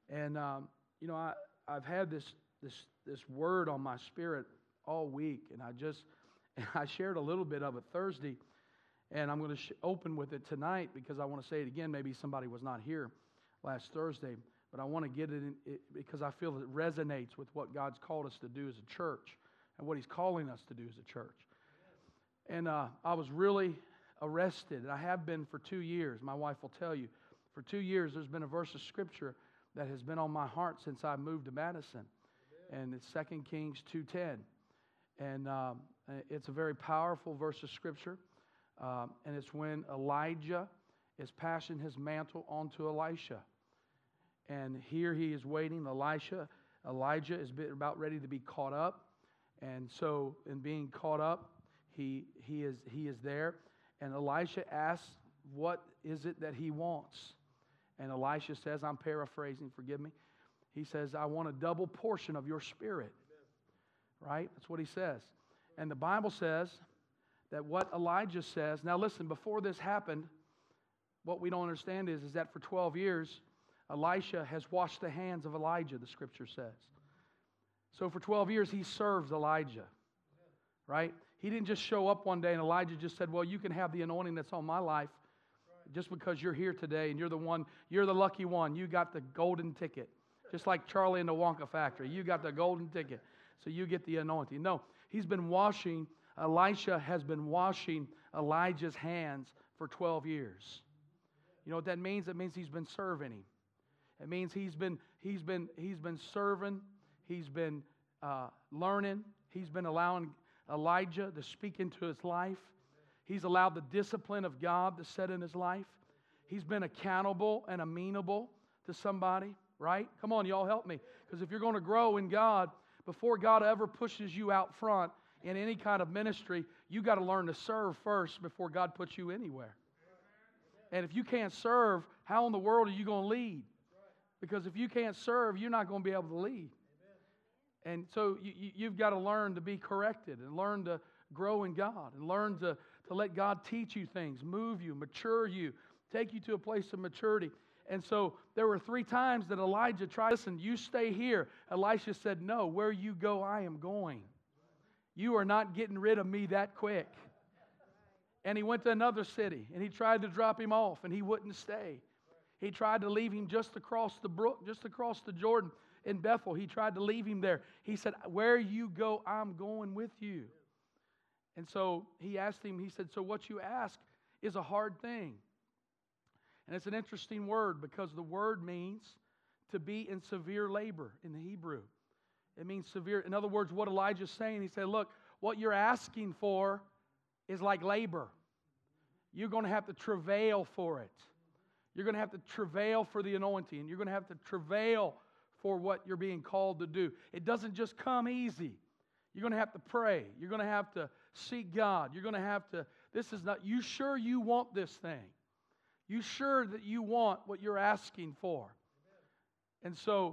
And I've had this word on my spirit all week, and I shared a little bit of it Thursday, and I'm going to open with it tonight because I want to say it again. Maybe somebody was not here last Thursday, but I want to get it in because I feel it resonates with what God's called us to do as a church and what He's calling us to do as a church. And I was really arrested, and I have been for 2 years. My wife will tell you, for 2 years there's been a verse of Scripture that has been on my heart since I moved to Madison, and it's 2 Kings 2:10. And it's a very powerful verse of Scripture, and it's when Elijah is passing his mantle on to Elisha. And here he is waiting. Elijah is about ready to be caught up. And so in being caught up, he is there. And Elisha asks, what is it that he wants? And Elisha says, I'm paraphrasing, forgive me. He says, I want a double portion of your spirit. Right? That's what he says. And the Bible says that what Elijah says, now listen, before this happened, what we don't understand is that for 12 years, Elisha has washed the hands of Elijah, the Scripture says. So for 12 years, he served Elijah, right? He didn't just show up one day and Elijah just said, well, you can have the anointing that's on my life just because you're here today and you're the lucky one. You got the golden ticket. Just like Charlie in the Wonka factory. You got the golden ticket, so you get the anointing. No, Elisha has been washing Elijah's hands for 12 years. You know what that means? It means he's been serving him. It means he's been serving. He's been learning. He's been allowing Elijah to speak into his life. He's allowed the discipline of God to set in his life. He's been accountable and amenable to somebody, right? Come on, y'all help me. Because if you're going to grow in God, before God ever pushes you out front in any kind of ministry, you got to learn to serve first before God puts you anywhere. And if you can't serve, how in the world are you going to lead? Because if you can't serve, you're not going to be able to lead. And so you've got to learn to be corrected and learn to grow in God and learn to let God teach you things, move you, mature you, take you to a place of maturity. And so there were 3 times that Elijah tried, listen, you stay here. Elisha said, no, where you go, I am going. You are not getting rid of me that quick. And he went to another city, and he tried to drop him off, and he wouldn't stay. He tried to leave him just across the brook, just across the Jordan in Bethel. He tried to leave him there. He said, where you go, I'm going with you. And so he asked him, he said, so what you ask is a hard thing. And it's an interesting word because the word means to be in severe labor in the Hebrew. It means severe. In other words, what Elijah's saying, he said, look, what you're asking for is like labor. You're going to have to travail for it. You're going to have to travail for the anointing. You're going to have to travail for what you're being called to do. It doesn't just come easy. You're going to have to pray. You're going to have to seek God. You're going to have to, this is not, you sure you want this thing? You sure that you want what you're asking for? And so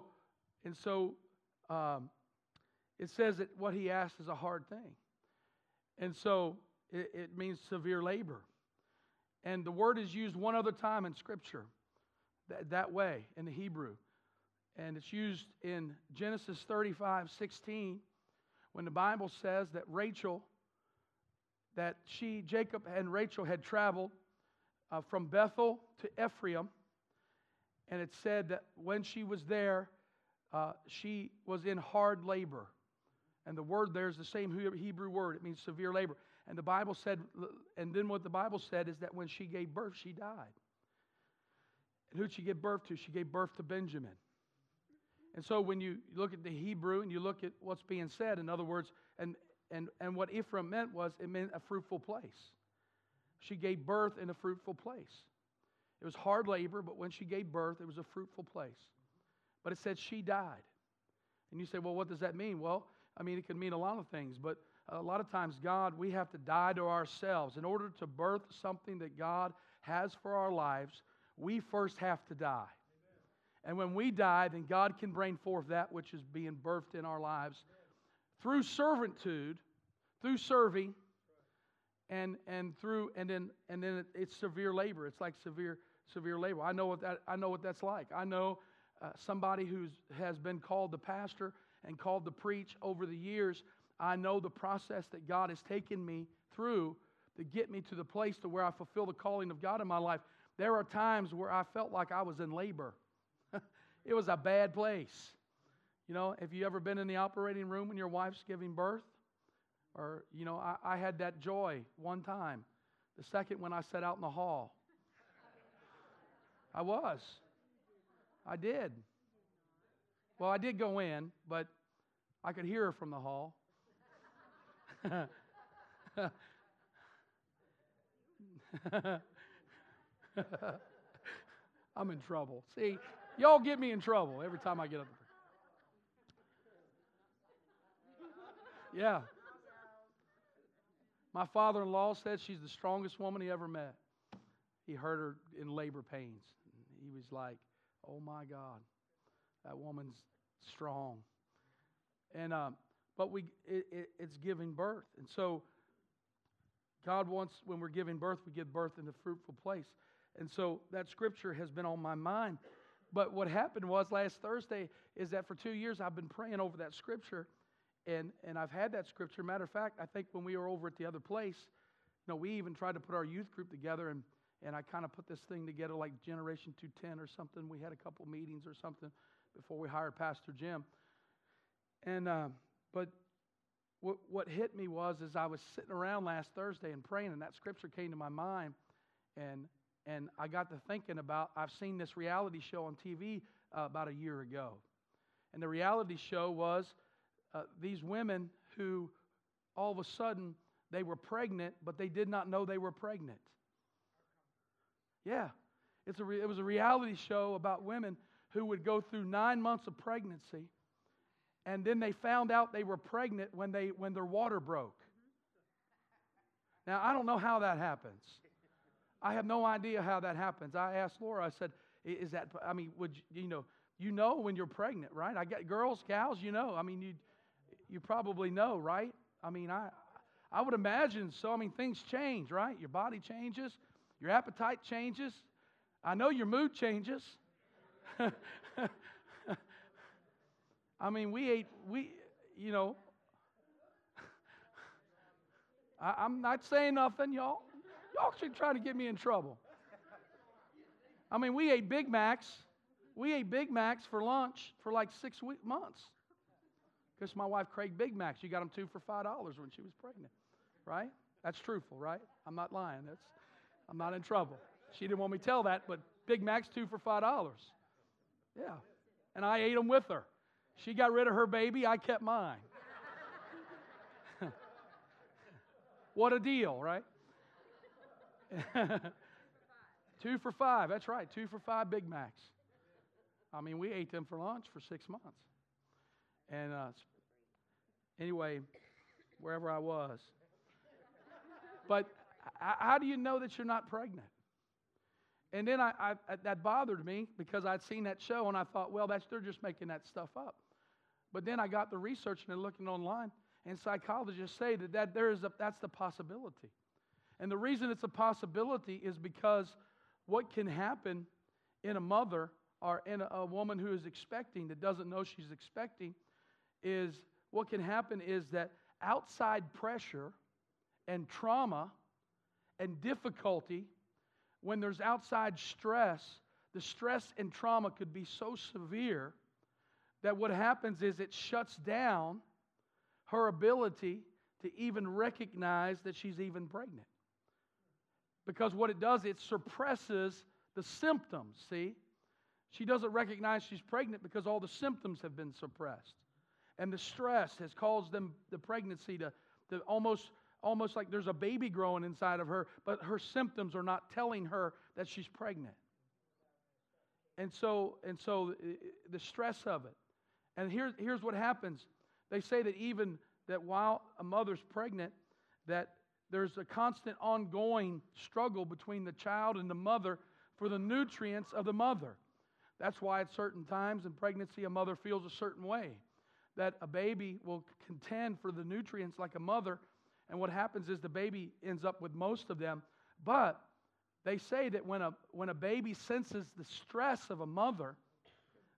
it says that what he asked is a hard thing. And so it means severe labor. And the word is used one other time in Scripture that way in the Hebrew. And it's used in Genesis 35:16 when the Bible says that Jacob and Rachel had traveled from Bethel to Ephraim. And it said that when she was there, she was in hard labor. And the word there is the same Hebrew word. It means severe labor. And the Bible said, and then what the Bible said is that when she gave birth, she died. And who did she give birth to? She gave birth to Benjamin. And so when you look at the Hebrew and you look at what's being said, in other words, and what Ephraim meant was, it meant a fruitful place. She gave birth in a fruitful place. It was hard labor, but when she gave birth, it was a fruitful place. But it said she died. And you say, well, what does that mean? Well, I mean, it can mean a lot of things, but a lot of times, God, we have to die to ourselves. In order to birth something that God has for our lives, we first have to die. Amen. And when we die, then God can bring forth that which is being birthed in our lives through servitude, through serving, and then it's severe labor. It's like severe labor. I know what that's like. I know somebody who has been called to pastor and called to preach over the years, I know the process that God has taken me through to get me to the place to where I fulfill the calling of God in my life. There are times where I felt like I was in labor. It was a bad place. You know, have you ever been in the operating room when your wife's giving birth? Or, you know, I had that joy one time. The second when I sat out in the hall. I did. Well, I did go in, but I could hear her from the hall. I'm in trouble. See, y'all get me in trouble every time I get up. Yeah. My father-in-law said she's the strongest woman he ever met. He heard her in labor pains. He was like, oh my God, that woman's strong. And but it's giving birth. And so God wants, when we're giving birth, we give birth in a fruitful place. And so that scripture has been on my mind. But what happened was last Thursday is that for 2 years I've been praying over that scripture. And I've had that scripture. Matter of fact, I think when we were over at the other place, you know, we even tried to put our youth group together, and I kind of put this thing together like Generation 210 or something. We had a couple meetings or something before we hired Pastor Jim. And but what hit me was as I was sitting around last Thursday and praying, and that scripture came to my mind, and I got to thinking about, I've seen this reality show on TV about a year ago. And the reality show was these women who all of a sudden they were pregnant, but they did not know they were pregnant. Yeah, it was a reality show about women who would go through 9 months of pregnancy, and then they found out they were pregnant when their water broke. Now, I don't know how that happens. I have no idea how that happens. I asked Laura, I said, is that, I mean, would you know when you're pregnant, right? I get girls, gals, you know. I mean, you probably know, right? I mean, I would imagine so. I mean, things change, right? Your body changes. Your appetite changes. I know your mood changes. I mean, you know, I'm not saying nothing, y'all. Y'all should try to get me in trouble. I mean, we ate Big Macs. We ate Big Macs for lunch for like 6 months. Because my wife craved Big Macs. You got them 2 for $5 when she was pregnant, right? That's truthful, right? I'm not lying. I'm not in trouble. She didn't want me to tell that, but Big Macs 2 for $5. Yeah. And I ate them with her. She got rid of her baby. I kept mine. What a deal, right? 2 for $5. That's right. 2 for $5 Big Macs. I mean, we ate them for lunch for 6 months. And anyway, wherever I was. But how do you know that you're not pregnant? And then that bothered me because I'd seen that show and I thought, well, they're just making that stuff up. But then I got the researching and looking online, and psychologists say that that's the possibility. And the reason it's a possibility is because what can happen in a mother or in a woman who is expecting that doesn't know she's expecting is what can happen is that outside pressure and trauma and difficulty, when there's outside stress, the stress and trauma could be so severe that what happens is it shuts down her ability to even recognize that she's even pregnant. Because what it does, it suppresses the symptoms, see? She doesn't recognize she's pregnant because all the symptoms have been suppressed. And the stress has caused the pregnancy to almost like there's a baby growing inside of her, but her symptoms are not telling her that she's pregnant. And so the stress of it. And here's what happens. They say that even that while a mother's pregnant, that there's a constant ongoing struggle between the child and the mother for the nutrients of the mother. That's why at certain times in pregnancy a mother feels a certain way. That a baby will contend for the nutrients like a mother, and what happens is the baby ends up with most of them. But they say that when a baby senses the stress of a mother,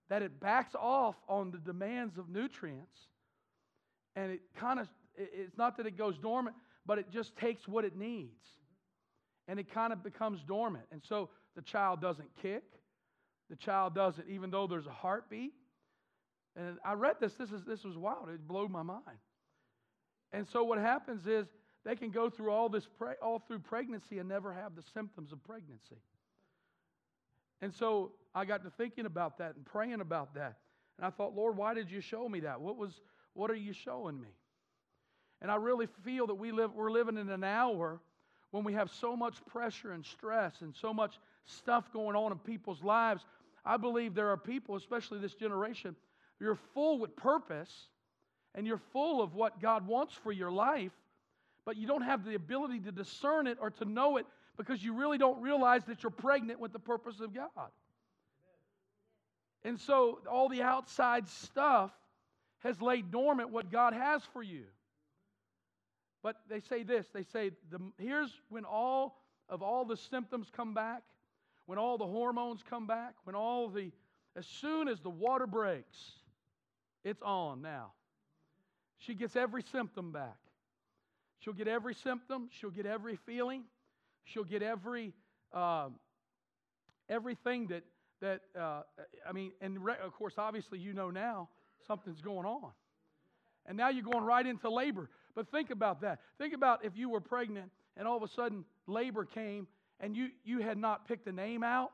that it backs off on the demands of nutrients. And it kind of, it's not that it goes dormant, but it just takes what it needs. And it kind of becomes dormant. And so the child doesn't kick. The child doesn't, even though there's a heartbeat. And I read this. This was wild. It blew my mind. And so what happens is they can go through all through pregnancy and never have the symptoms of pregnancy. And so I got to thinking about that and praying about that. And I thought, Lord, why did you show me that? What are you showing me? And I really feel that we're living in an hour when we have so much pressure and stress and so much stuff going on in people's lives. I believe there are people, especially this generation, you're full with purpose and you're full of what God wants for your life, but you don't have the ability to discern it or to know it because you really don't realize that you're pregnant with the purpose of God. And so all the outside stuff has laid dormant what God has for you. But they say this, they say, here's when all the symptoms come back, when all the hormones come back, as soon as the water breaks, it's on now. She gets every symptom back. She'll get every symptom. She'll get every feeling. She'll get everything that of course, obviously, you know now something's going on. And now you're going right into labor. But think about that. Think about if you were pregnant and all of a sudden labor came and you had not picked a name out.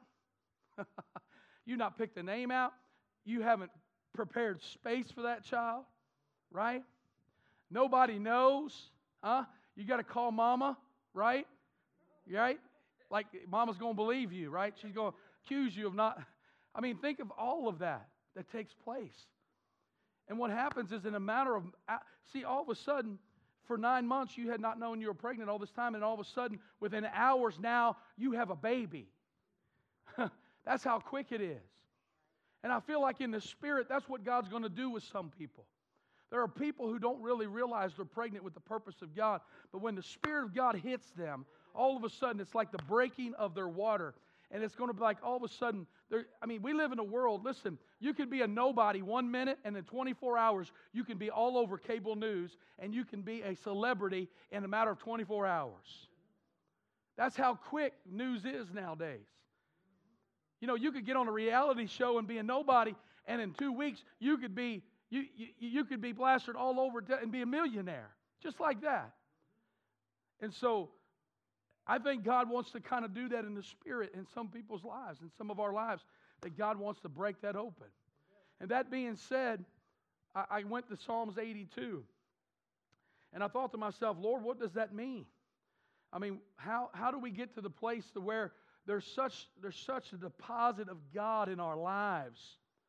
You not picked the name out. You haven't prepared space for that child, right? Nobody knows, huh? You got to call mama, right? Right? Like mama's going to believe you, right? She's going to accuse you of not. I mean, think of all of that takes place. And what happens is in a matter of, all of a sudden, for 9 months, you had not known you were pregnant all this time, and all of a sudden, within hours now, you have a baby. That's how quick it is. And I feel like in the Spirit, that's what God's going to do with some people. There are people who don't really realize they're pregnant with the purpose of God, but when the Spirit of God hits them, all of a sudden, it's like the breaking of their water. And it's going to be like all of a sudden, we live in a world, listen, you could be a nobody 1 minute, and in 24 hours, you can be all over cable news, and you can be a celebrity in a matter of 24 hours. That's how quick news is nowadays. You know, you could get on a reality show and be a nobody, and in 2 weeks, you could be plastered all over and be a millionaire, just like that. And so, I think God wants to kind of do that in the Spirit in some people's lives, in some of our lives, that God wants to break that open. And that being said, I went to Psalms 82, and I thought to myself, Lord, what does that mean? I mean, how do we get to the place to where there's such a deposit of God in our lives?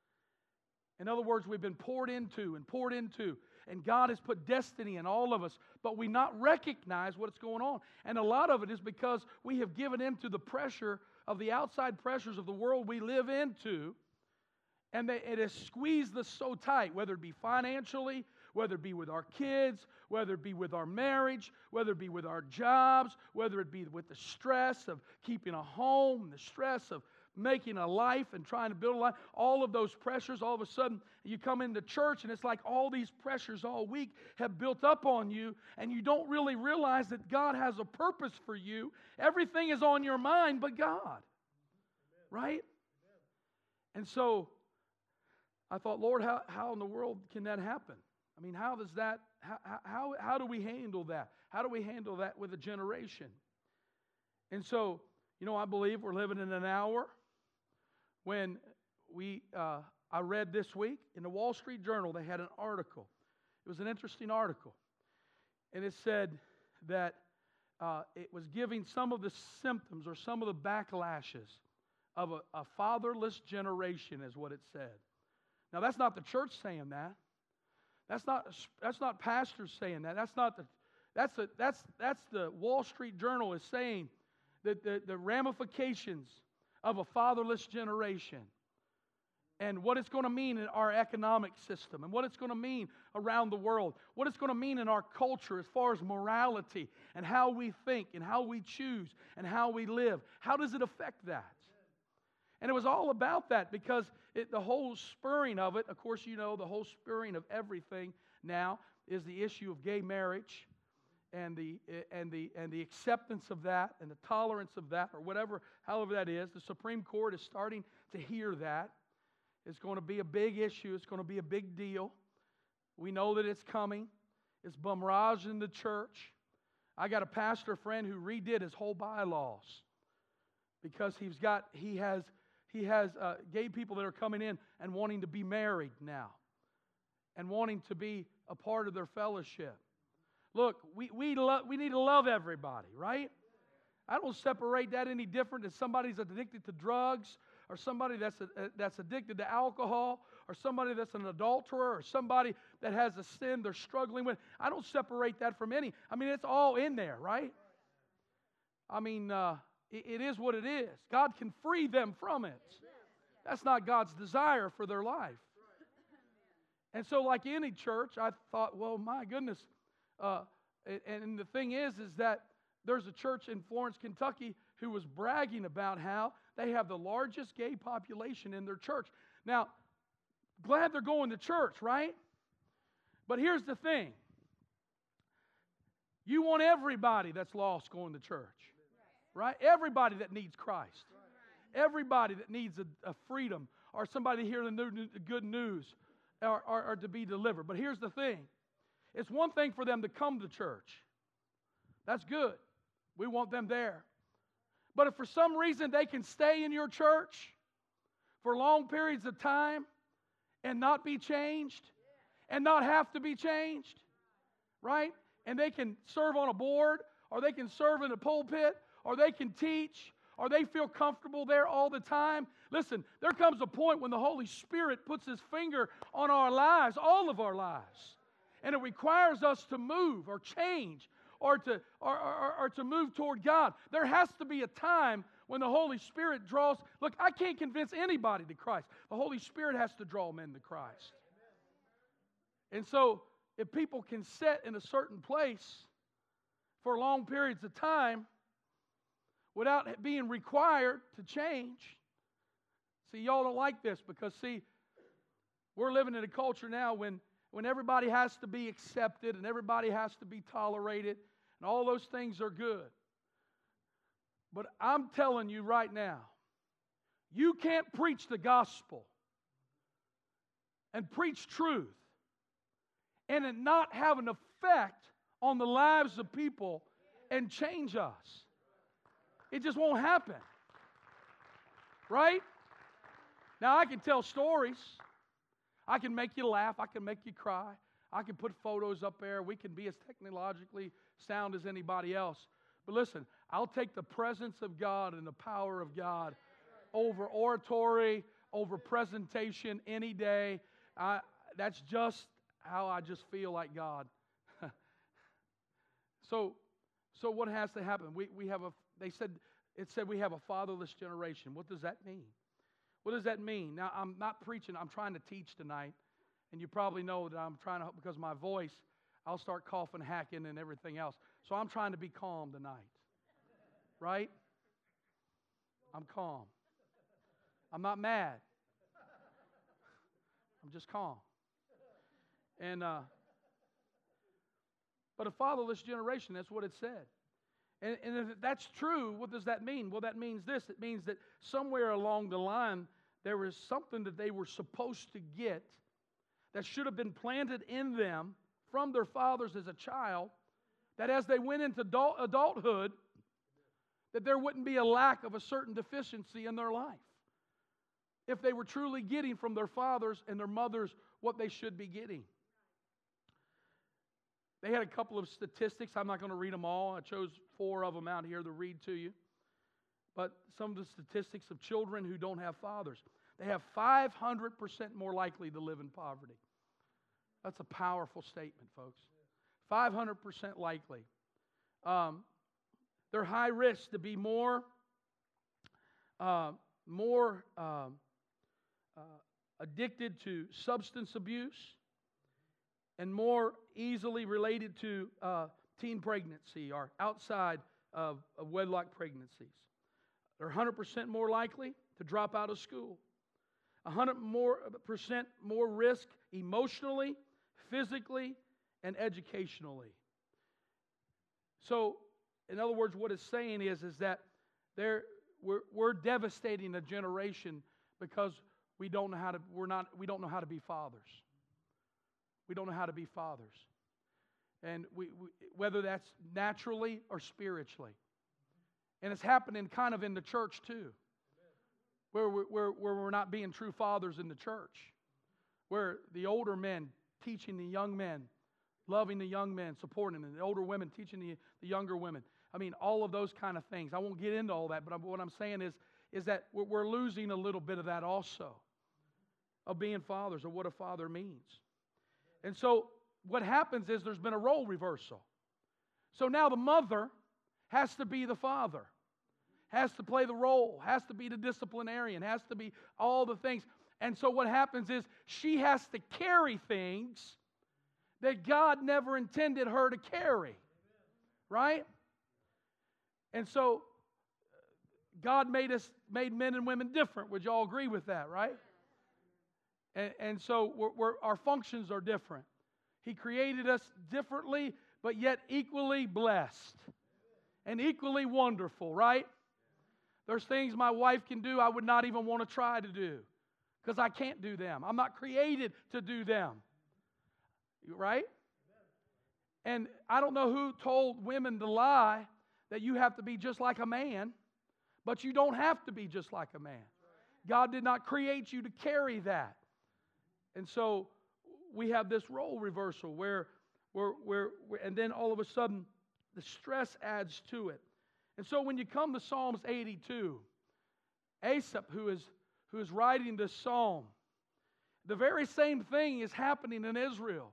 In other words, we've been poured into, and God has put destiny in all of us, but we not recognize what's going on. And a lot of it is because we have given in to the pressure of the outside pressures of the world we live into, and it has squeezed us so tight, whether it be financially, whether it be with our kids, whether it be with our marriage, whether it be with our jobs, whether it be with the stress of keeping a home, the stress of making a life and trying to build a life, all of those pressures, all of a sudden you come into church and it's like all these pressures all week have built up on you, and you don't really realize that God has a purpose for you. Everything is on your mind but God. Right? And so I thought, Lord, how in the world can that happen? I mean, how do we handle that? How do we handle that with a generation? And so, I believe we're living in an hour when I read this week in the Wall Street Journal, they had an article. It was an interesting article. And it said that it was giving some of the symptoms or some of the backlashes of a fatherless generation, is what it said. Now, that's not the church saying that. That's not pastors saying that. That's the Wall Street Journal is saying that the ramifications of a fatherless generation and what it's going to mean in our economic system and what it's going to mean around the world, what it's going to mean in our culture as far as morality and how we think and how we choose and how we live. How does it affect that? And it was all about that because the whole spurring of it, of course, you know, the whole spurring of everything now is the issue of gay marriage and the acceptance of that and the tolerance of that, or whatever, however that is. The Supreme Court is starting to hear that. It's going to be a big issue. It's going to be a big deal. We know that it's coming. It's barraging the church. I got a pastor friend who redid his whole bylaws because he has gay people that are coming in and wanting to be married now and wanting to be a part of their fellowship. Look, we need to love everybody, right? I don't separate that any different than somebody's addicted to drugs or somebody that's addicted to alcohol or somebody that's an adulterer or somebody that has a sin they're struggling with. I don't separate that from any. I mean, it's all in there, right? I mean, it is what it is. God can free them from it. That's not God's desire for their life. And so like any church, I thought, well, my goodness. And the thing is that there's a church in Florence, Kentucky, who was bragging about how they have the largest gay population in their church. Now, glad they're going to church, right? But here's the thing. You want everybody that's lost going to church, right? Everybody that needs Christ. Everybody that needs a freedom or somebody to hear the good news or to be delivered. But here's the thing. It's one thing for them to come to church. That's good. We want them there. But if for some reason they can stay in your church for long periods of time and not be changed and not have to be changed, right? And they can serve on a board or they can serve in a pulpit or they can teach or they feel comfortable there all the time. Listen, there comes a point when the Holy Spirit puts His finger on our lives, all of our lives. And it requires us to move or change or to move toward God. There has to be a time when the Holy Spirit draws. Look, I can't convince anybody to Christ. The Holy Spirit has to draw men to Christ. And so if people can sit in a certain place for long periods of time without being required to change. See, y'all don't like this because, see, we're living in a culture now when everybody has to be accepted and everybody has to be tolerated, and all those things are good. But I'm telling you right now, you can't preach the gospel and preach truth and it not have an effect on the lives of people and change us. It just won't happen. Right? Now, I can tell stories. I can make you laugh. I can make you cry. I can put photos up there. We can be as technologically sound as anybody else. But listen, I'll take the presence of God and the power of God over oratory, over presentation any day. That's just how I just feel like God. So what has to happen? It said we have a fatherless generation. What does that mean? What does that mean? Now, I'm not preaching. I'm trying to teach tonight. And you probably know that I'm trying to, because of my voice, I'll start coughing, hacking, and everything else. So I'm trying to be calm tonight. Right? I'm calm. I'm not mad. I'm just calm. And but a fatherless generation, that's what it said. And if that's true, what does that mean? Well, that means this. It means that somewhere along the line, there was something that they were supposed to get that should have been planted in them from their fathers as a child, that as they went into adulthood, that there wouldn't be a lack of a certain deficiency in their life. If they were truly getting from their fathers and their mothers what they should be getting. They had a couple of statistics. I'm not going to read them all. I chose 4 of them out here to read to you. But some of the statistics of children who don't have fathers. They have 500% more likely to live in poverty. That's a powerful statement, folks. 500% likely. They're high risk to be more addicted to substance abuse and more easily related to teen pregnancy or outside of wedlock pregnancies. They're 100% more likely to drop out of school. 100% more risk emotionally, physically, and educationally. So, in other words, what it's saying is that we're devastating a generation because we don't know how to be fathers. We don't know how to be fathers. And whether that's naturally or spiritually. And it's happening kind of in the church too. Where we're not being true fathers in the church. Where the older men teaching the young men, loving the young men, supporting them. The older women teaching the younger women. I mean, all of those kind of things. I won't get into all that, but what I'm saying is that we're losing a little bit of that also. Of being fathers, or what a father means. And so what happens is there's been a role reversal. So now the mother has to be the father. Has to play the role, has to be the disciplinarian, has to be all the things. And so what happens is she has to carry things that God never intended her to carry. Right? And so God made men and women different. Would you all agree with that, right? And so our functions are different. He created us differently, but yet equally blessed and equally wonderful, right? There's things my wife can do I would not even want to try to do because I can't do them. I'm not created to do them. Right? And I don't know who told women to lie that you have to be just like a man, but you don't have to be just like a man. God did not create you to carry that. And so we have this role reversal where and then all of a sudden the stress adds to it. And so when you come to Psalms 82, Asaph, who is writing this psalm, the very same thing is happening in Israel.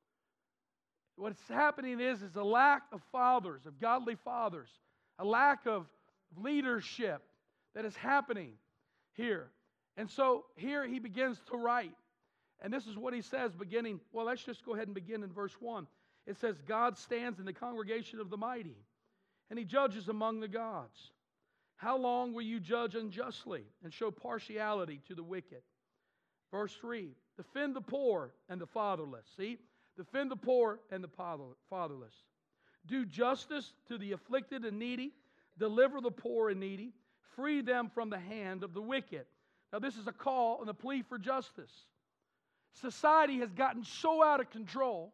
What's happening is a lack of fathers, of godly fathers, a lack of leadership that is happening here. And so here he begins to write. And this is what he says beginning, well, let's just go ahead and begin in verse 1. It says, God stands in the congregation of the mighty, and he judges among the gods. How long will you judge unjustly and show partiality to the wicked? Verse 3, defend the poor and the fatherless. See? Defend the poor and the fatherless. Do justice to the afflicted and needy. Deliver the poor and needy. Free them from the hand of the wicked. Now this is a call and a plea for justice. Society has gotten so out of control.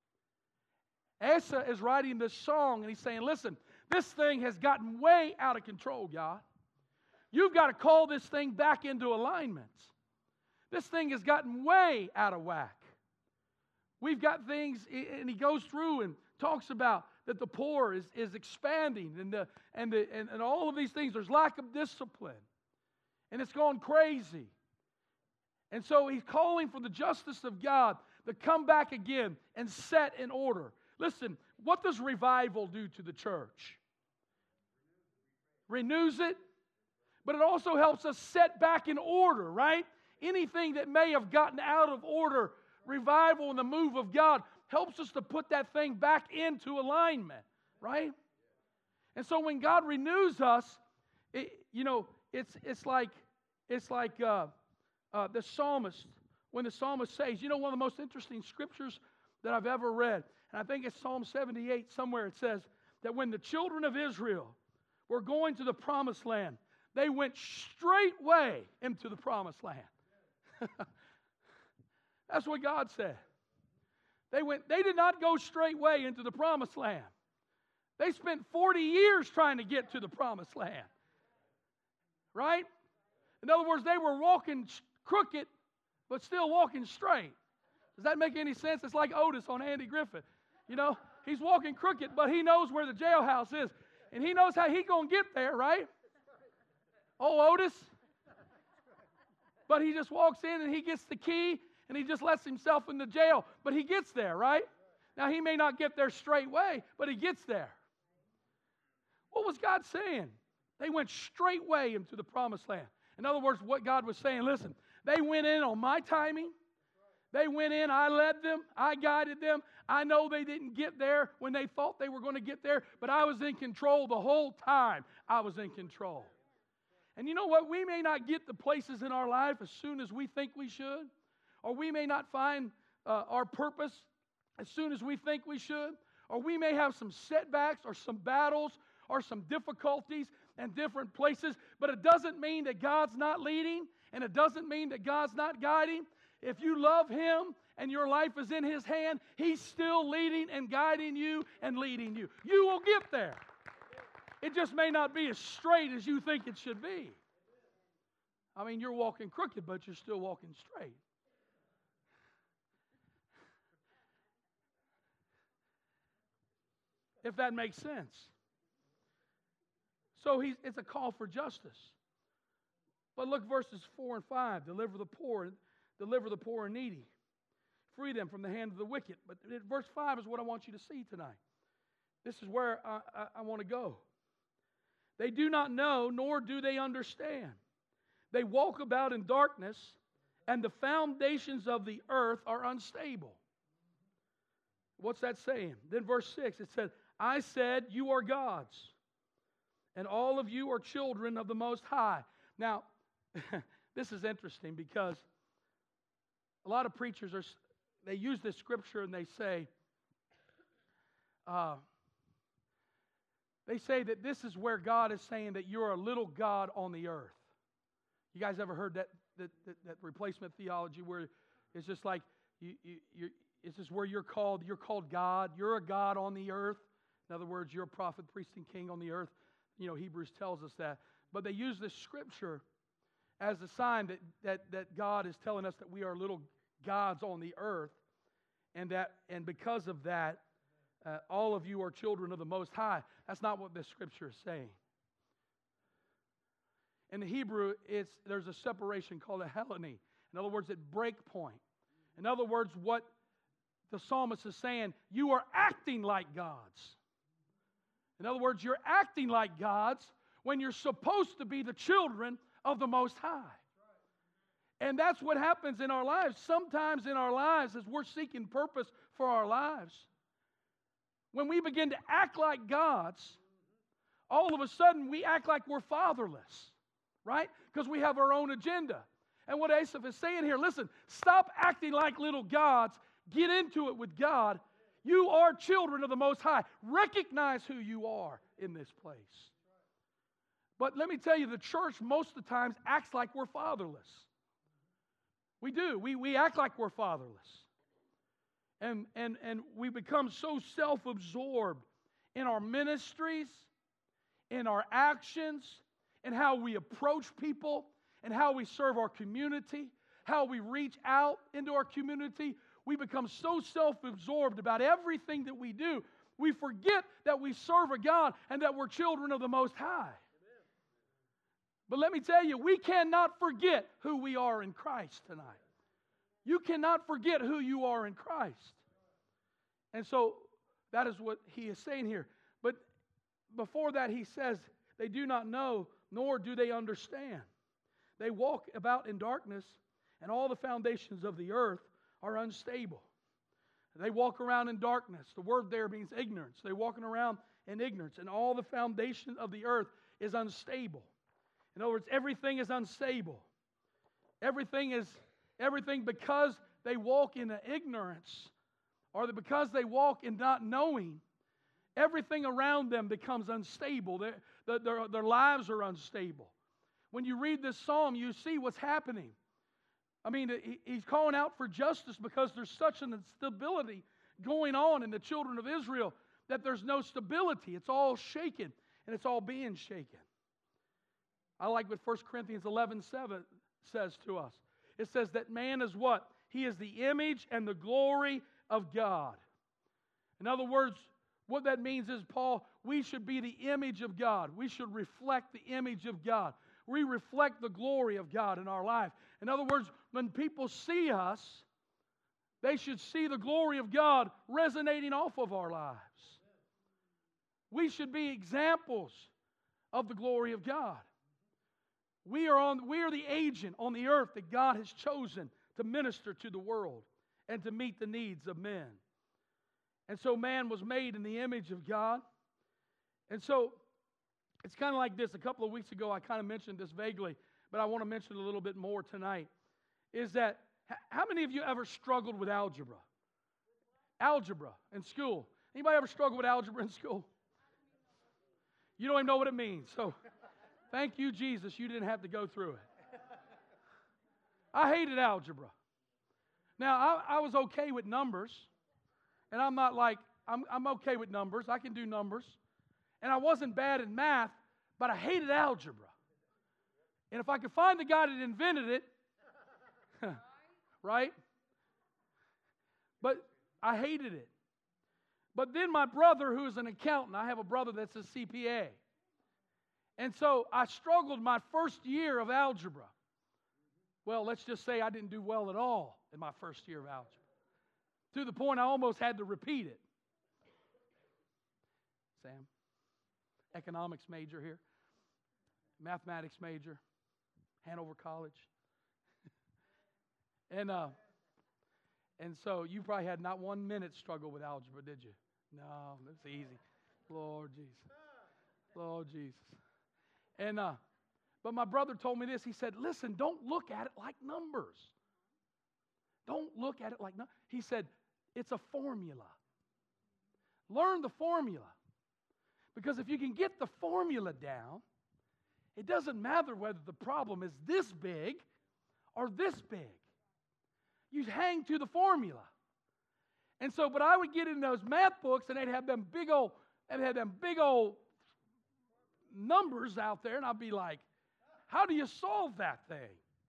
Asa is writing this song and he's saying, listen, this thing has gotten way out of control, God. You've got to call this thing back into alignment. This thing has gotten way out of whack. We've got things, and he goes through and talks about that the poor is expanding and all of these things. There's lack of discipline. And it's gone crazy. And so he's calling for the justice of God to come back again and set in order. Listen, what does revival do to the church? Renews it, but it also helps us set back in order, right? Anything that may have gotten out of order, revival and the move of God helps us to put that thing back into alignment, right? And so when God renews us, it's like the psalmist, when the psalmist says, one of the most interesting scriptures that I've ever read, and I think it's Psalm 78 somewhere, it says that when the children of Israel were going to the promised land, they went straightway into the promised land. That's what God said. They did not go straightway into the promised land. They spent 40 years trying to get to the promised land. Right? In other words, they were walking crooked, but still walking straight. Does that make any sense? It's like Otis on Andy Griffith. He's walking crooked, but he knows where the jailhouse is. And he knows how he's going to get there, right? Oh, Otis. But he just walks in and he gets the key and he just lets himself in the jail. But he gets there, right? Now, he may not get there straight away, but he gets there. What was God saying? They went straightway into the promised land. In other words, what God was saying, listen, they went in on my timing. They went in, I led them, I guided them. I know they didn't get there when they thought they were going to get there, but I was in control the whole time. I was in control. And you know what? We may not get the places in our life as soon as we think we should, or we may not find our purpose as soon as we think we should, or we may have some setbacks or some battles or some difficulties in different places, but it doesn't mean that God's not leading, and it doesn't mean that God's not guiding. If you love Him and your life is in His hand, He's still leading and guiding you and leading you. You will get there. It just may not be as straight as you think it should be. I mean, you're walking crooked, but you're still walking straight. If that makes sense. So it's a call for justice. But look, verses 4 and 5. Deliver the poor and needy. Free them from the hand of the wicked. But verse 5 is what I want you to see tonight. This is where I want to go. They do not know, nor do they understand. They walk about in darkness, and the foundations of the earth are unstable. What's that saying? Then verse 6, it said, I said, you are gods, and all of you are children of the Most High. Now, this is interesting because a lot of preachers, they use this scripture and they say that this is where God is saying that you're a little God on the earth. You guys ever heard that replacement theology where it's just like it's just where you're called God. You're a God on the earth. In other words, you're a prophet, priest, and king on the earth. You know, Hebrews tells us that. But they use this scripture as a sign that God is telling us that we are little gods on the earth, and because of that, all of you are children of the Most High. That's not what this scripture is saying. In the Hebrew, there's a separation called a Hellene. In other words, at break point. In other words, what the psalmist is saying, you are acting like gods. In other words, you're acting like gods when you're supposed to be the children of the Most High. And that's what happens in our lives. Sometimes in our lives, as we're seeking purpose for our lives, when we begin to act like gods, all of a sudden we act like we're fatherless, right? Because we have our own agenda. And what Asaph is saying here, listen, stop acting like little gods. Get into it with God. You are children of the Most High. Recognize who you are in this place. But let me tell you, the church most of the times acts like we're fatherless. We do. We act like we're fatherless. And we become so self-absorbed in our ministries, in our actions, in how we approach people, and how we serve our community, how we reach out into our community. We become so self-absorbed about everything that we do, we forget that we serve a God and that we're children of the Most High. But let me tell you, we cannot forget who we are in Christ tonight. You cannot forget who you are in Christ. And so that is what he is saying here. But before that, he says, they do not know, nor do they understand. They walk about in darkness, and all the foundations of the earth are unstable. They walk around in darkness. The word there means ignorance. They're walking around in ignorance, and all the foundation of the earth is unstable. In other words, everything is unstable. Everything because they walk in ignorance, or because they walk in not knowing, everything around them becomes unstable. Their lives are unstable. When you read this psalm, you see what's happening. I mean, he's calling out for justice because there's such an instability going on in the children of Israel that there's no stability. It's all shaken, and it's all being shaken. I like what 1 Corinthians 11:7 says to us. It says that man is what? He is the image and the glory of God. In other words, what that means is, Paul, we should be the image of God. We should reflect the image of God. We reflect the glory of God in our life. In other words, when people see us, they should see the glory of God resonating off of our lives. We should be examples of the glory of God. We are the agent on the earth that God has chosen to minister to the world and to meet the needs of men. And so man was made in the image of God. And so It's kind of like this. A couple of weeks ago, I kind of mentioned this vaguely, but I want to mention it a little bit more tonight. Is that, how many of you ever struggled with algebra? Algebra in school. Anybody ever struggled with algebra in school? You don't even know what it means. So, thank you, Jesus, you didn't have to go through it. I hated algebra. Now, I was okay with numbers, and I'm not like, I'm okay with numbers. I can do numbers. And I wasn't bad at math, but I hated algebra. And if I could find the guy that invented it, right? But I hated it. But then my brother, who is an accountant, I have a brother that's a CPA. And so I struggled my first year of algebra. Well, let's just say I didn't do well at all in my first year of algebra. To the point I almost had to repeat it. Sam, economics major here, mathematics major, Hanover College. And so you probably had not 1 minute struggle with algebra, did you? No, that's easy. Lord Jesus. Lord Jesus. And but my brother told me this. He said, listen, don't look at it like numbers. Don't look at it like numbers. He said, it's a formula. Learn the formula. Because if you can get the formula down, it doesn't matter whether the problem is this big or this big. You hang to the formula. And so, but I would get in those math books and they'd have them big old numbers out there, and I'd be like, how do you solve that thing?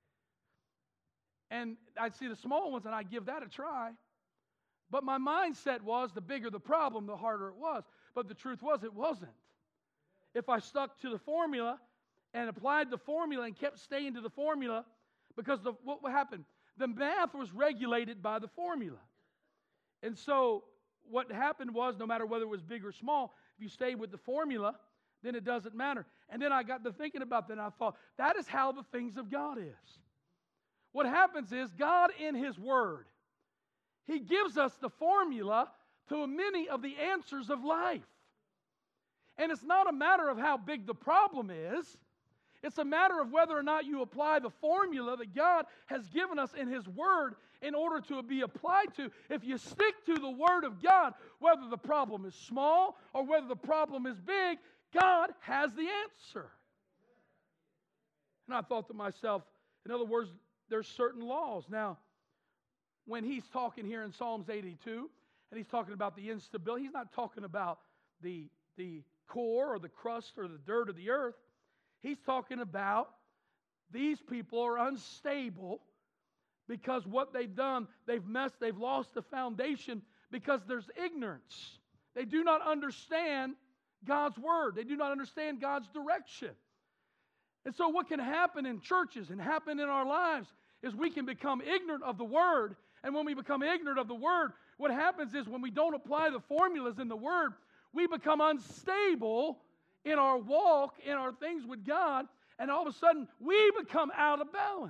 And I'd see the small ones and I'd give that a try. But my mindset was the bigger the problem, the harder it was. But the truth was, it wasn't. If I stuck to the formula and applied the formula and kept staying to the formula, because what happened? The math was regulated by the formula. And so what happened was, no matter whether it was big or small, if you stayed with the formula, then it doesn't matter. And then I got to thinking about that, and I thought, that is how the things of God is. What happens is, God in His Word, He gives us the formula to many of the answers of life. And it's not a matter of how big the problem is. It's a matter of whether or not you apply the formula that God has given us in His Word in order to be applied to. If you stick to the Word of God, whether the problem is small or whether the problem is big, God has the answer. And I thought to myself, in other words, there's certain laws. Now, when he's talking here in Psalms 82, and he's talking about the instability, he's not talking about the core or the crust or the dirt of the earth. He's talking about these people are unstable because what they've done, they've lost the foundation because there's ignorance. They do not understand God's Word. They do not understand God's direction. And so what can happen in churches and happen in our lives is we can become ignorant of the Word. And when we become ignorant of the Word, what happens is when we don't apply the formulas in the Word, we become unstable in our walk, in our things with God, and all of a sudden we become out of balance.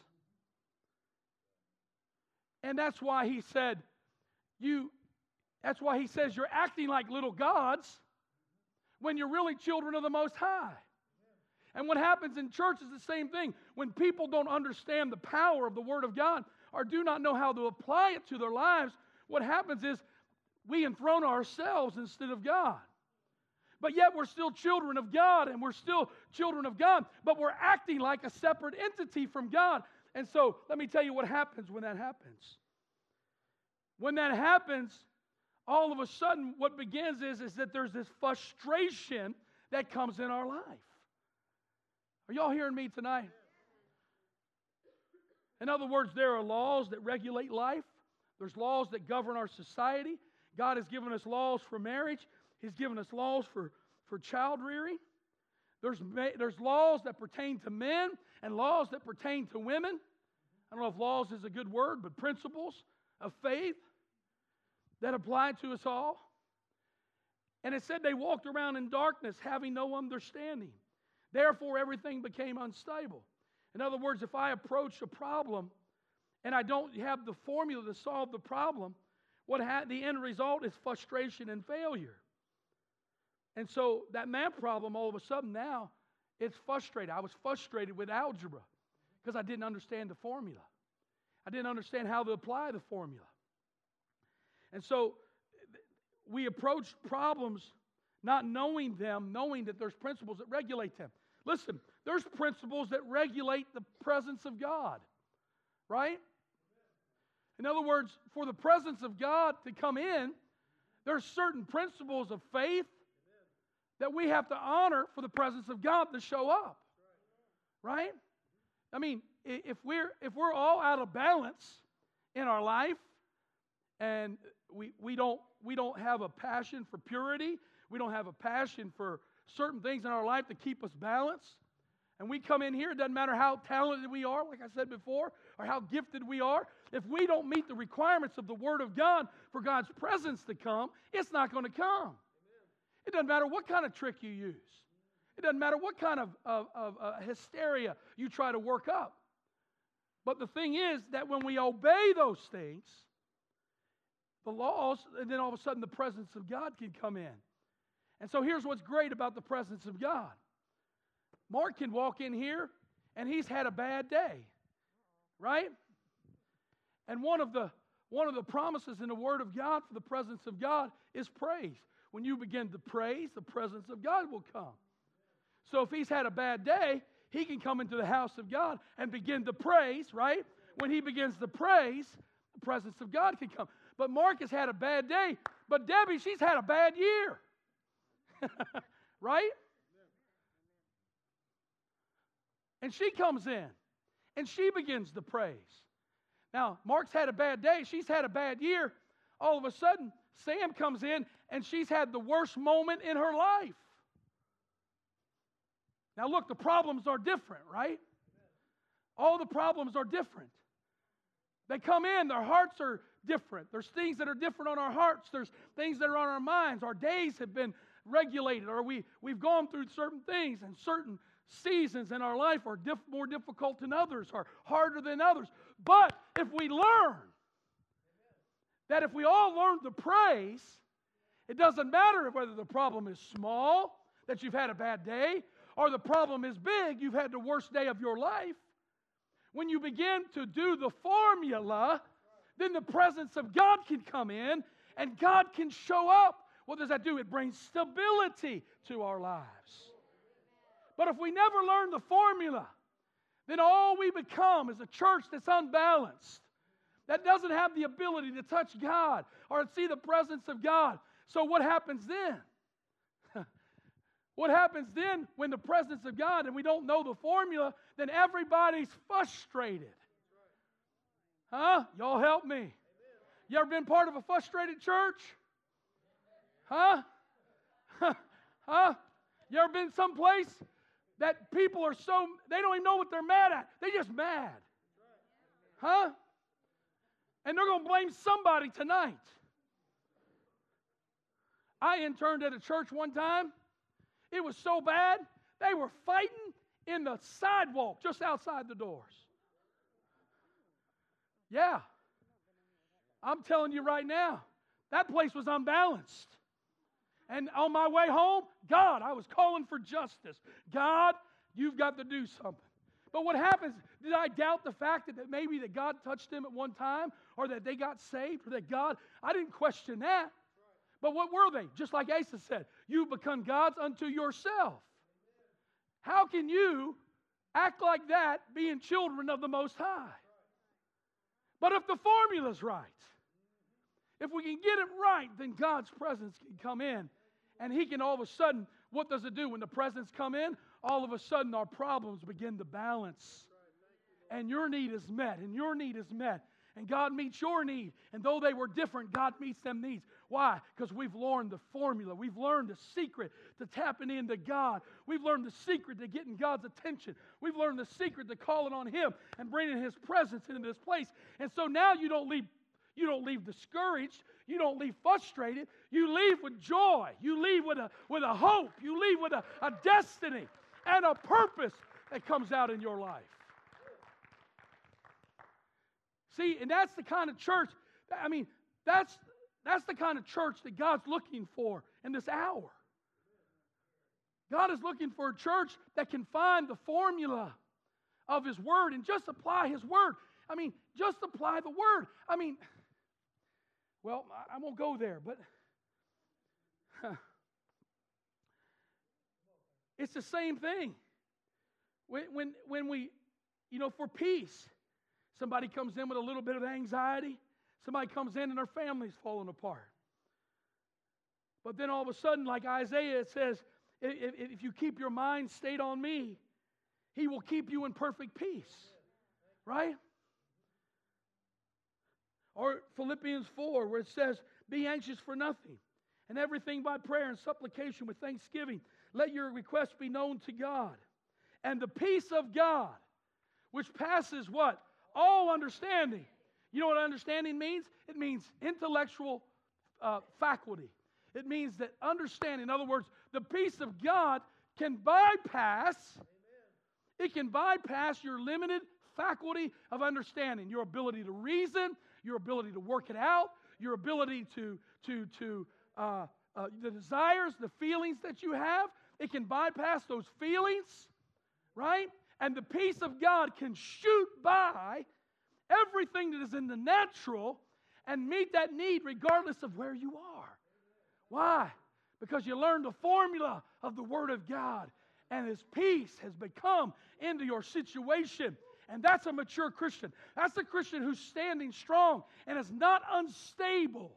And that's why he said, that's why he says you're acting like little gods when you're really children of the Most High. And what happens in church is the same thing. When people don't understand the power of the Word of God or do not know how to apply it to their lives, what happens is we enthrone ourselves instead of God. But yet we're still children of God, and we're still children of God, but we're acting like a separate entity from God. And so let me tell you what happens when that happens. When that happens, all of a sudden what begins is that there's this frustration that comes in our life. Are y'all hearing me tonight? In other words, there are laws that regulate life. There's laws that govern our society. God has given us laws for marriage. He's given us laws for child rearing. There's laws that pertain to men and laws that pertain to women. I don't know if laws is a good word, but principles of faith that apply to us all. And it said they walked around in darkness, having no understanding. Therefore, everything became unstable. In other words, if I approach a problem and I don't have the formula to solve the problem, the end result is frustration and failure. And so that math problem, all of a sudden now, it's frustrated. I was frustrated with algebra because I didn't understand the formula. I didn't understand how to apply the formula. And so we approach problems not knowing them, knowing that there's principles that regulate them. Listen, there's principles that regulate the presence of God, right? In other words, for the presence of God to come in, there's certain principles of faith that we have to honor for the presence of God to show up, right? I mean, if we're all out of balance in our life, and we don't have a passion for purity, we don't have a passion for certain things in our life to keep us balanced, and we come in here, it doesn't matter how talented we are, like I said before, or how gifted we are, if we don't meet the requirements of the Word of God for God's presence to come, it's not going to come. It doesn't matter what kind of trick you use. It doesn't matter what kind of hysteria you try to work up. But the thing is that when we obey those things, the laws, and then all of a sudden the presence of God can come in. And so here's what's great about the presence of God. Mark can walk in here, and he's had a bad day, right? And one of the promises in the Word of God for the presence of God is praise. When you begin to praise, the presence of God will come. So if he's had a bad day, he can come into the house of God and begin to praise, right? When he begins to praise, the presence of God can come. But Mark has had a bad day, but Debbie, she's had a bad year. Right? And she comes in, and she begins to praise. Now, Mark's had a bad day, she's had a bad year. All of a sudden, Sam comes in, and she's had the worst moment in her life. Now, look, the problems are different, right? All the problems are different. They come in, their hearts are different. There's things that are different on our hearts. There's things that are on our minds. Our days have been regulated, or we've gone through certain things, and certain seasons in our life are more difficult than others, or harder than others. But if we learn that if we all learn to praise, it doesn't matter whether the problem is small, that you've had a bad day, or the problem is big, you've had the worst day of your life. When you begin to do the formula, then the presence of God can come in, and God can show up. What does that do? It brings stability to our lives. But if we never learn the formula, then all we become is a church that's unbalanced, that doesn't have the ability to touch God or see the presence of God. So what happens then? What happens then when the presence of God and we don't know the formula, then everybody's frustrated. Huh? Y'all help me. You ever been part of a frustrated church? Huh? Huh? You ever been someplace that people are so, they don't even know what they're mad at. They're just mad. Huh? And they're going to blame somebody tonight. I interned at a church one time. It was so bad, they were fighting in the sidewalk just outside the doors. Yeah. I'm telling you right now, that place was unbalanced. And on my way home, God, I was calling for justice. God, you've got to do something. But what happens, did I doubt the fact that maybe that God touched them at one time, or that they got saved, or that God, I didn't question that. But what were they? Just like Asa said, you become gods unto yourself. How can you act like that being children of the Most High? But if the formula's right, if we can get it right, then God's presence can come in. And He can all of a sudden, what does it do? When the presence come in, all of a sudden our problems begin to balance. And your need is met, and your need is met. And God meets your need. And though they were different, God meets them needs. Why? Because we've learned the formula. We've learned the secret to tapping into God. We've learned the secret to getting God's attention. We've learned the secret to calling on Him and bringing His presence into this place. And so now you don't leave discouraged. You don't leave frustrated. You leave with joy. You leave with a hope. You leave with a destiny and a purpose that comes out in your life. See, and that's the kind of church, I mean, that's the kind of church that God's looking for in this hour. God is looking for a church that can find the formula of His Word and just apply His Word. I mean, just apply the Word. I mean, well, I won't go there, but it's the same thing. When we, for peace, somebody comes in with a little bit of anxiety. Somebody comes in and their family's falling apart. But then all of a sudden, like Isaiah, it says, if you keep your mind stayed on me, He will keep you in perfect peace. Right? Or Philippians 4, where it says, be anxious for nothing, and everything by prayer and supplication with thanksgiving. Let your requests be known to God. And the peace of God, which passes what? All understanding. You know what understanding means? It means intellectual faculty. It means that understanding, in other words, the peace of God can bypass, it can bypass your limited faculty of understanding, your ability to reason, your ability to work it out, your ability to the desires, the feelings that you have. It can bypass those feelings, right? And the peace of God can shoot by everything that is in the natural and meet that need regardless of where you are. Why? Because you learned the formula of the Word of God, and His peace has become into your situation. And that's a mature Christian. That's a Christian who's standing strong and is not unstable.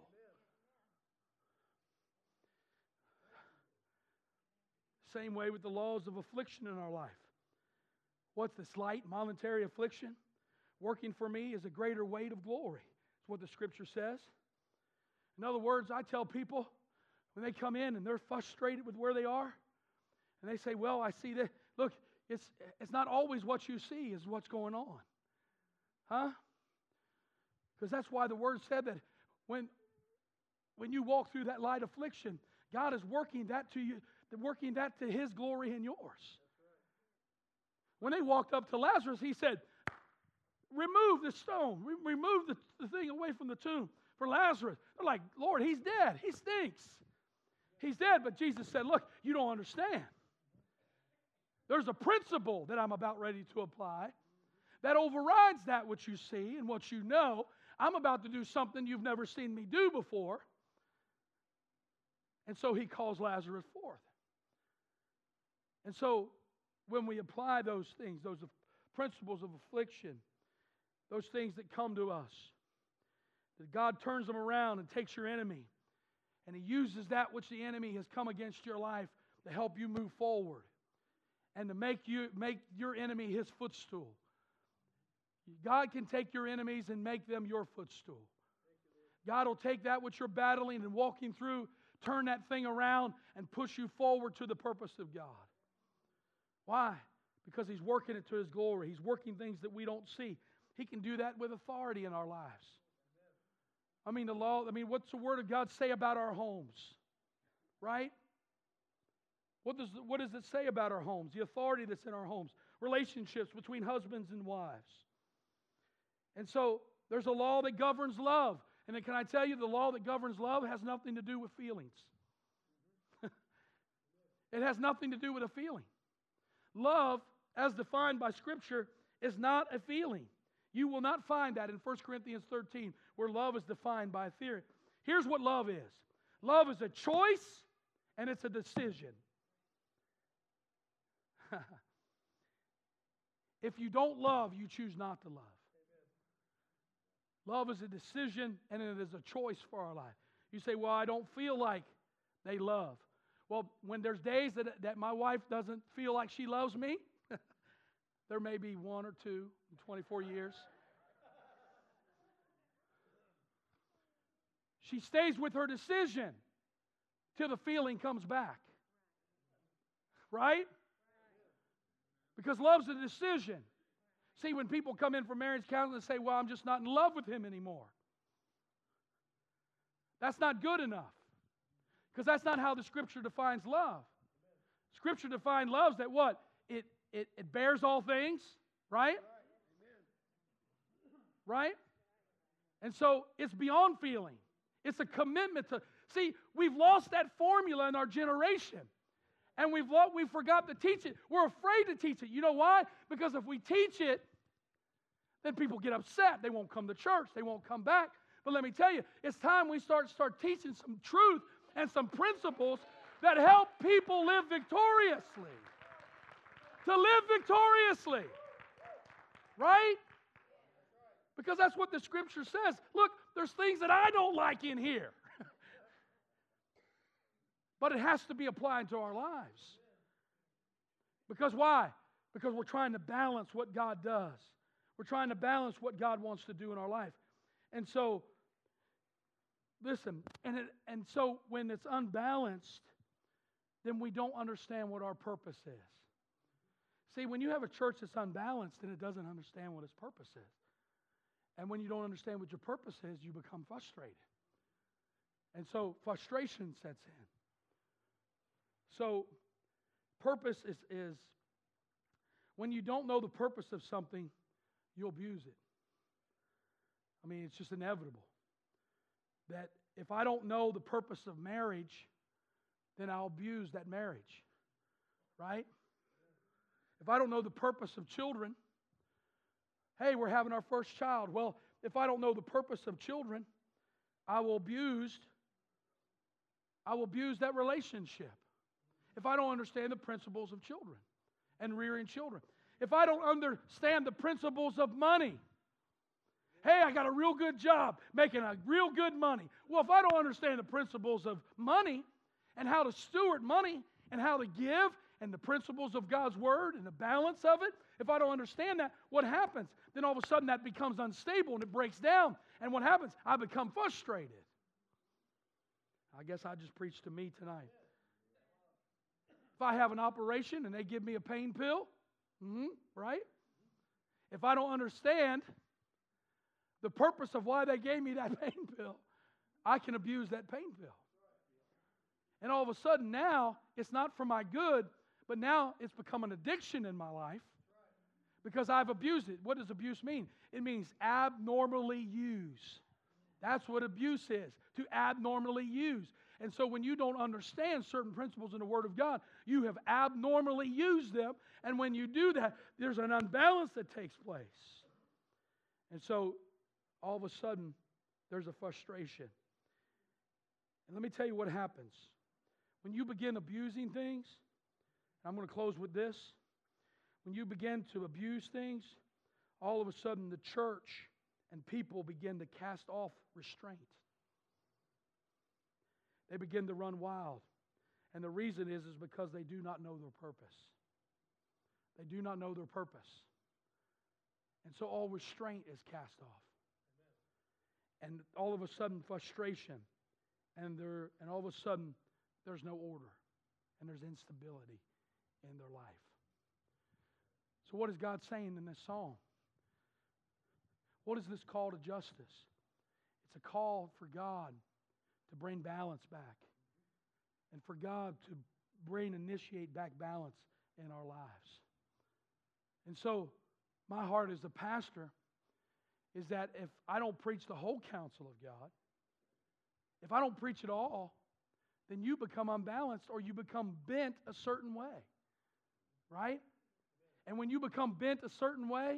Same way with the laws of affliction in our life. What's the slight momentary affliction? Working for me is a greater weight of glory. That's what the Scripture says. In other words, I tell people when they come in and they're frustrated with where they are, and they say, well, I see that. Look, it's not always what you see is what's going on. Huh? Because that's why the Word said that when you walk through that light affliction, God is working that to you, working that to His glory and yours. When they walked up to Lazarus, He said, remove the stone. Remove the thing away from the tomb for Lazarus. They're like, Lord, he's dead. He stinks. He's dead. But Jesus said, look, you don't understand. There's a principle that I'm about ready to apply that overrides that which you see and what you know. I'm about to do something you've never seen me do before. And so He calls Lazarus forth. And so when we apply those things, those principles of affliction, those things that come to us, that God turns them around and takes your enemy, and He uses that which the enemy has come against your life to help you move forward and to make your enemy His footstool. God can take your enemies and make them your footstool. God will take that which you're battling and walking through, turn that thing around and push you forward to the purpose of God. Why? Because He's working it to His glory. He's working things that we don't see. He can do that with authority in our lives. What's the Word of God say about our homes? Right? What does it say about our homes? The authority that's in our homes. Relationships between husbands and wives. And so there's a law that governs love. And then can I tell you, the law that governs love has nothing to do with feelings. It has nothing to do with a feeling. Love, as defined by Scripture, is not a feeling. You will not find that in 1 Corinthians 13, where love is defined by a theory. Here's what love is. Love is a choice, and it's a decision. If you don't love, you choose not to love. Love is a decision, and it is a choice for our life. You say, well, I don't feel like they love. Well, when there's days that my wife doesn't feel like she loves me, there may be one or two in 24 years. She stays with her decision till the feeling comes back. Right? Because love's a decision. See, when people come in for marriage counseling and say, well, I'm just not in love with him anymore. That's not good enough. Because that's not how the Scripture defines love. Scripture defines love that what? It bears all things, right? Right? And so it's beyond feeling. It's a commitment to... See, we've lost that formula in our generation. And we forgot to teach it. We're afraid to teach it. You know why? Because if we teach it, then people get upset. They won't come to church. They won't come back. But let me tell you, it's time we start teaching some truth and some principles that help people live victoriously. To live victoriously. Right? Because that's what the Scripture says. Look, there's things that I don't like in here. But it has to be applied to our lives. Because why? Because we're trying to balance what God does. We're trying to balance what God wants to do in our life. And so, listen, and so when it's unbalanced, then we don't understand what our purpose is. See, when you have a church that's unbalanced, then it doesn't understand what its purpose is. And when you don't understand what your purpose is, you become frustrated. And so frustration sets in. So purpose is when you don't know the purpose of something, you'll abuse it. I mean, it's just inevitable. That if I don't know the purpose of marriage, then I'll abuse that marriage. Right? If I don't know the purpose of children, hey, we're having our first child. Well, if I don't know the purpose of children, I will abuse that relationship. If I don't understand the principles of children and rearing children. If I don't understand the principles of money. Hey, I got a real good job, making a real good money. Well, if I don't understand the principles of money and how to steward money and how to give and the principles of God's Word and the balance of it, if I don't understand that, what happens? Then all of a sudden that becomes unstable and it breaks down. And what happens? I become frustrated. I guess I just preached to me tonight. If I have an operation and they give me a pain pill, right? If I don't understand the purpose of why they gave me that pain pill, I can abuse that pain pill. And all of a sudden now, it's not for my good, but now it's become an addiction in my life because I've abused it. What does abuse mean? It means abnormally use. That's what abuse is, to abnormally use. And so when you don't understand certain principles in the Word of God, you have abnormally used them. And when you do that, there's an unbalance that takes place. And so all of a sudden, there's a frustration. And let me tell you what happens. When you begin abusing things, I'm going to close with this. When you begin to abuse things, all of a sudden the church and people begin to cast off restraint. They begin to run wild. And the reason is because they do not know their purpose. They do not know their purpose. And so all restraint is cast off. And all of a sudden frustration. And all of a sudden there's no order. And there's instability in their life. So what is God saying in this song? What is this call to justice? It's a call for God to bring balance back. And for God to initiate back balance in our lives. And so, my heart as a pastor is that if I don't preach the whole counsel of God, if I don't preach it all, then you become unbalanced or you become bent a certain way. Right? And when you become bent a certain way,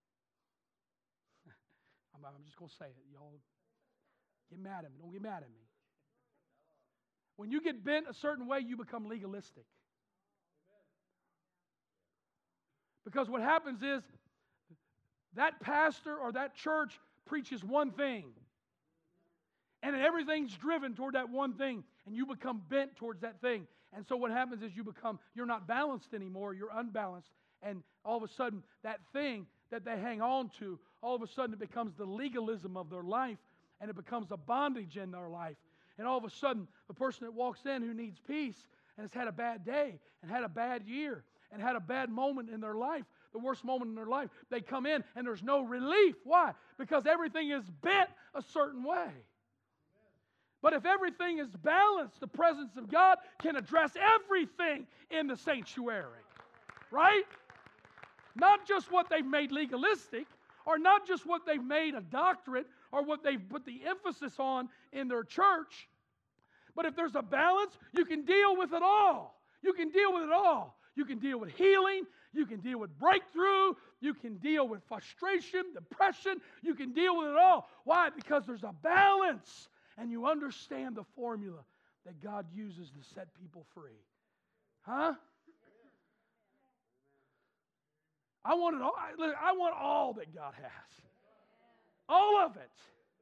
I'm just going to say it. Y'all get mad at me. Don't get mad at me. When you get bent a certain way, you become legalistic. Because what happens is that pastor or that church preaches one thing. And everything's driven toward that one thing. And you become bent towards that thing. And so what happens is you're not balanced anymore. You're unbalanced. And all of a sudden, that thing that they hang on to, all of a sudden it becomes the legalism of their life. And it becomes a bondage in their life. And all of a sudden, the person that walks in who needs peace and has had a bad day and had a bad year and had a bad moment in their life, the worst moment in their life, they come in and there's no relief. Why? Because everything is bent a certain way. But if everything is balanced, the presence of God can address everything in the sanctuary. Right? Not just what they've made legalistic, or not just what they've made a doctrine, or what they've put the emphasis on in their church. But if there's a balance, you can deal with it all. You can deal with it all. You can deal with healing. You can deal with breakthrough. You can deal with frustration, depression. You can deal with it all. Why? Because there's a balance. And you understand the formula that God uses to set people free. Huh? I want it all. I want all that God has. All of it.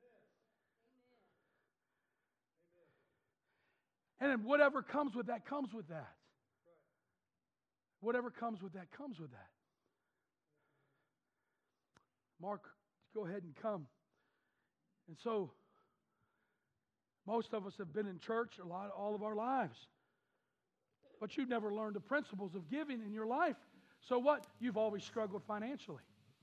And then whatever comes with that, comes with that. Whatever comes with that, comes with that. Mark, go ahead and come. And so, most of us have been in church all of our lives. But you've never learned the principles of giving in your life. So what? You've always struggled financially.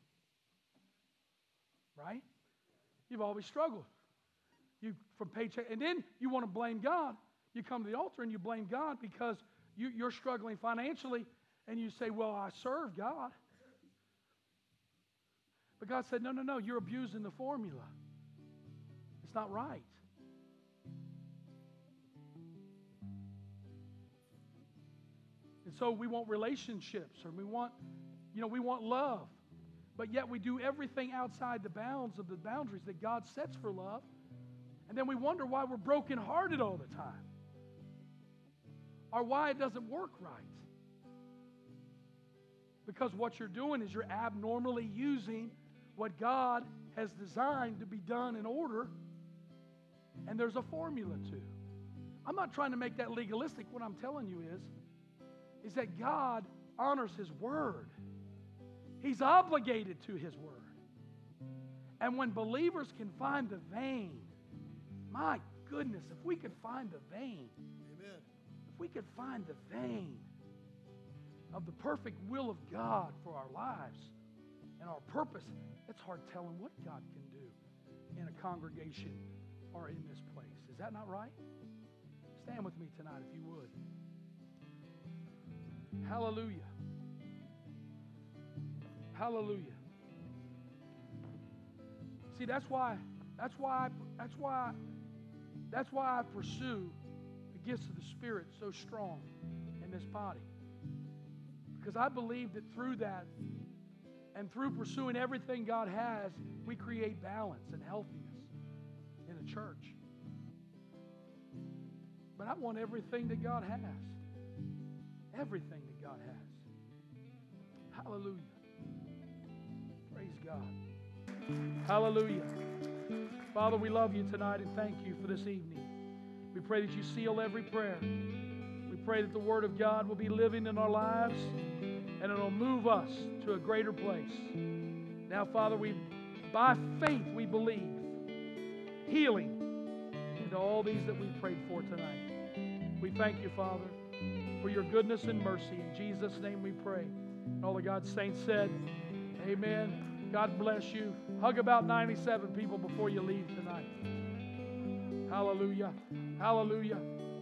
Right? You've always struggled. You from paycheck. And then you want to blame God. You come to the altar and you blame God because you're struggling financially. And you say, well, I serve God. But God said, no, you're abusing the formula. It's not right. And so we want relationships, or we want love. But yet we do everything outside the bounds of the boundaries that God sets for love. And then we wonder why we're brokenhearted all the time. Or why it doesn't work right. Because what you're doing is you're abnormally using what God has designed to be done in order. And there's a formula to. I'm not trying to make that legalistic. What I'm telling you is that God honors His Word. He's obligated to His Word. And when believers can find the vein, my goodness, if we could find the vein, amen. If we could find the vein of the perfect will of God for our lives and our purpose, it's hard telling what God can do in a congregation or in this place. Is that not right? Stand with me tonight if you would. Hallelujah. Hallelujah. See, that's why I pursue the gifts of the Spirit so strong in this body. Because I believe that through that and through pursuing everything God has, we create balance and healthiness in a church. But I want everything that God has. Everything that God has. Hallelujah. Praise God. Hallelujah. Father, we love you tonight and thank you for this evening. We pray that you seal every prayer. We pray that the Word of God will be living in our lives and it'll move us to a greater place. Now, Father, by faith we believe healing into all these that we've prayed for tonight. We thank you, Father, for your goodness and mercy. In Jesus' name we pray. And all the God's saints said, amen. God bless you. Hug about 97 people before you leave tonight. Hallelujah. Hallelujah.